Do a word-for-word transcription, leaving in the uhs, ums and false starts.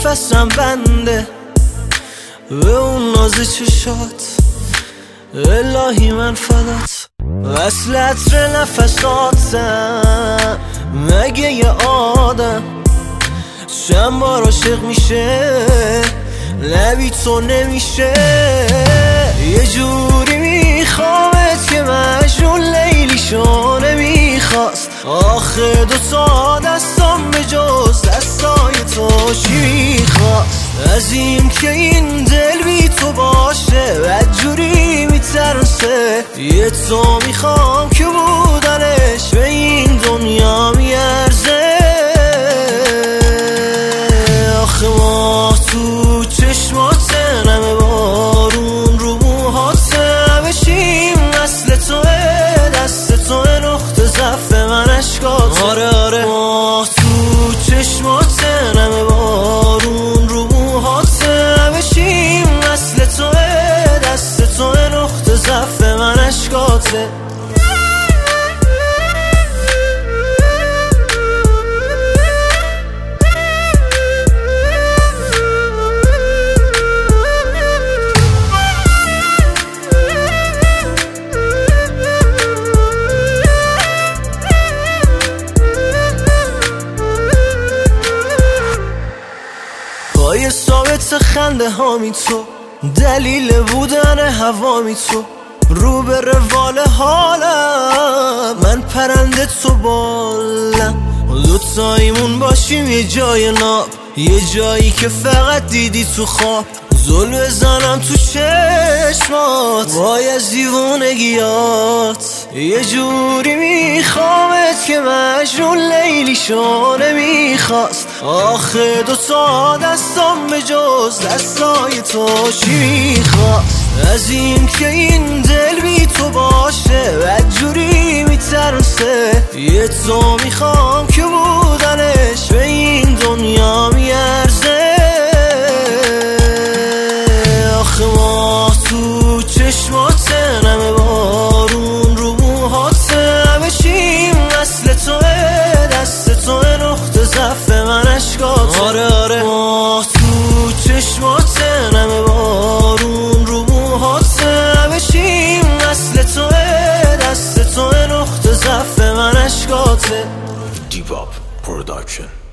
نفسم بنده به اون ناز چشات، الهی من فدات. وصل عطر نفساتم مگه یه آدم چند بار عاشق میشه لبی تو نمیشه. یه جوری میخوامت که مجنون لیلی شو نمیخواست. آخه دوتا دستم به جز دستای تو چی میخواست؟ از این که این دل بی تو باشه بدجوری میترسه. یه تو میخوام که بودنش به این دنیا میارزه. آخه ماه تو چشماته نمه بارون رو موهاته بشیم مثل توه دست توه نقطه ضعف من اشکاته. آره آره ماه تو چشماته نمه بارون رو موهاته بشیم مثل توه دست توه نقطه ضعف من اشکاته. پای ثابت خنده هامی تو، دلیل بودن هوامی تو، رو به روال حالم من پرنده تو بالم. دوتاییمون باشیم یه جای ناب، یه جایی که فقط دیدی تو خواب. زل بزنم تو چشمات وای از دیوونگیات. یه جوری میخوامت که مجنون لیلی شو نمیخواست. آخه دوتا دستم به جز دستای تو چی میخواست؟ از این که این دل بی تو باشه بدجوری میترسه. یه تو میخوام که بودنش به این دنیا میارزه. آخه ماه تو چشماته نمه بارون رو موهاته بشیم مثل توه دست توه نقطه ضعف من اشکاته. آره آره ماه تو چشماته نمه بارون رو موهاته بشیم مثل توه دست توه نقطه ضعف من اشکاته. دیپ آپ پروداکشن.